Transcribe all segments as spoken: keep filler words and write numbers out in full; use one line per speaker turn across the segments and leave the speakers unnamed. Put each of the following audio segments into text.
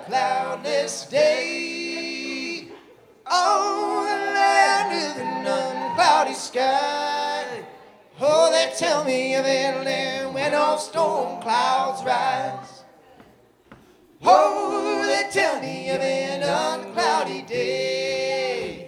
cloudless day. Oh, the land of an uncloudy sky. Oh, they tell me of a land when all storm clouds rise. Oh, they tell me of an uncloudy day.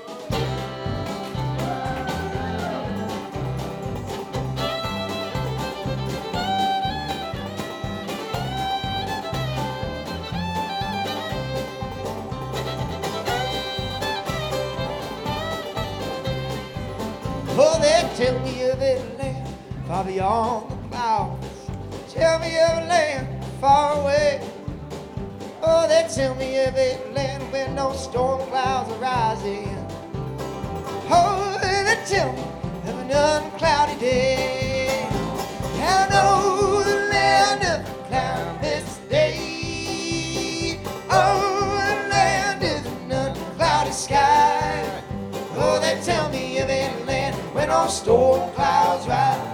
Oh, they tell me of a land far beyond the clouds. Tell me of a land far away. Oh, they tell me of a land where no storm clouds are rising. Oh, they tell me of an uncloudy day. I know the land of a cloudless day. Oh, the land of an uncloudy sky. Oh, they tell me of a land when all storm clouds rise.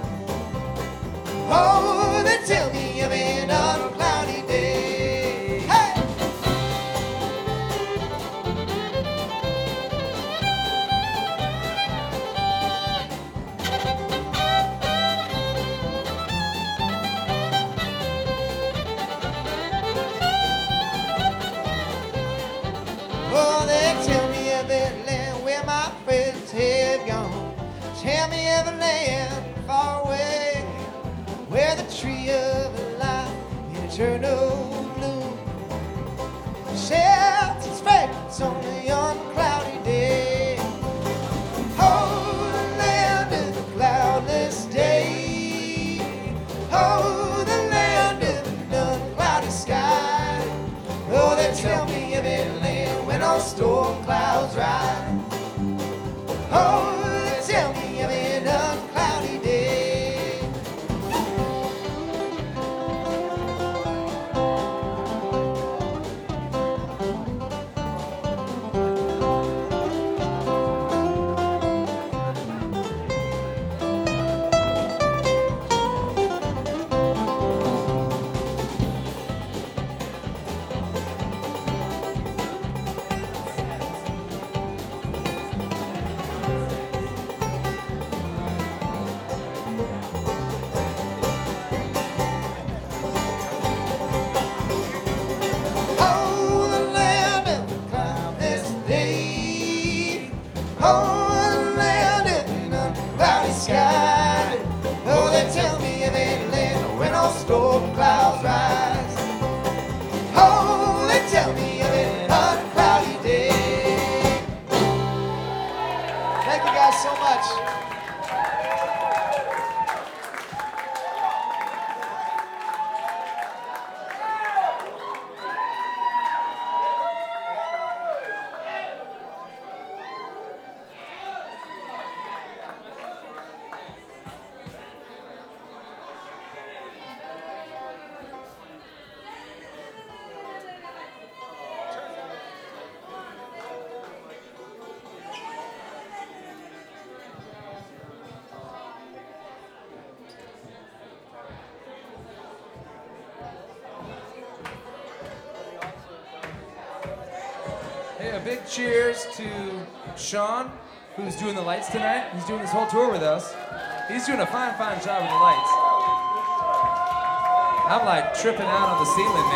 Oh, they tell me of an uncloudy day. Hey! Oh, they tell me of a land where my friends have gone. Tell me of a land far away, where the tree of life in eternal bloom sheds its fragrance on the uncloudy day. Oh, the land of the cloudless day. Oh, the land of an uncloudy sky. Oh, they tell me of a land when all storm clouds rise. Oh, they tell me of an uncloudy day. Oh, the land of the cloudless day. Oh, the land of an uncloudy sky. Oh, they tell me of a land when all storm clouds rise. Oh, they tell me of an uncloudy day. Thank you guys so much.
Hey, a big cheers to Sean, who's doing the lights tonight. He's doing this whole tour with us. He's doing a fine, fine job with the lights. I'm like tripping out on the ceiling,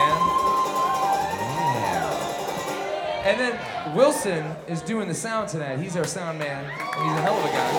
man. And then Wilson is doing the sound tonight. He's our sound man. And he's a hell of a guy.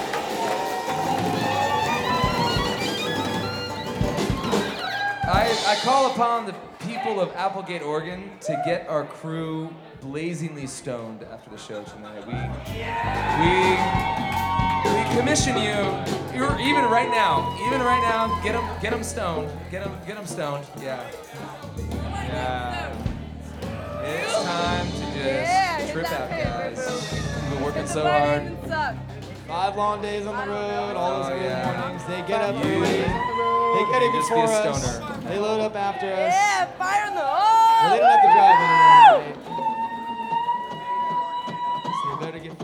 I, I call upon the people of Applegate, Oregon to get our crew blazingly stoned after the show tonight. We, we, we commission you, you're, even right now, even right now, get them, get them stoned, get them, get them stoned, yeah. Yeah. It's time to just
Yeah,
trip
hit that
out,
paper,
guys.
boo.
We've been working so
Party
hard.
doesn't suck.
Five long days on the road, all those
Oh,
early
yeah.
mornings. They get up
You-
early. They get it
Just be
before
a
us.
stoner.
They load up after us.
Yeah, fire in the
Well,
hole.
they don't have to drive anymore. Right? So you better get